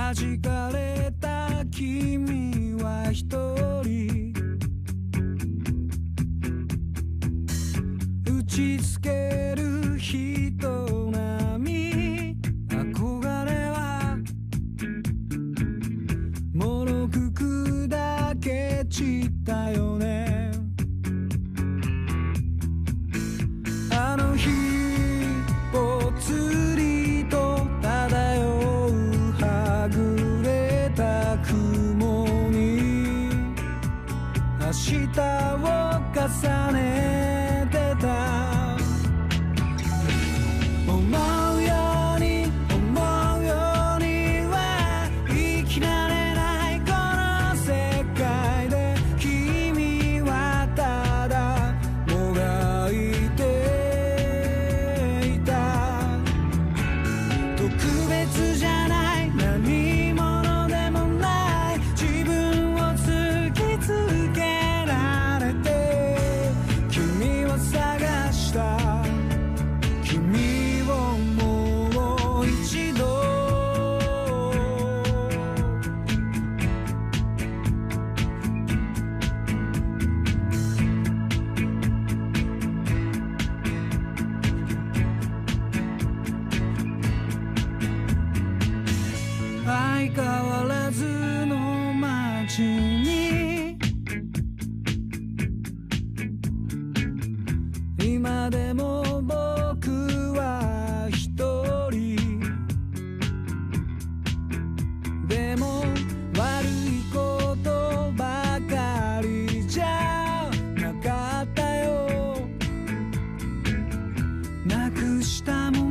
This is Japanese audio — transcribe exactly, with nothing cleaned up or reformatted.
弾かれた君は一人打ちつける人並み憧れはもろく砕け散ったよね。あの日ぽつりと漂うはぐれた雲に明日を重ねてた。思うように思うようには生きられないこの世界で君はただもがいていた。特別じゃない何者でもない自分を突きつけられて君を探した。君をもう一度相変わらずの街に今でも僕は一人でも悪いことばかりじゃなかったよ。なくしたも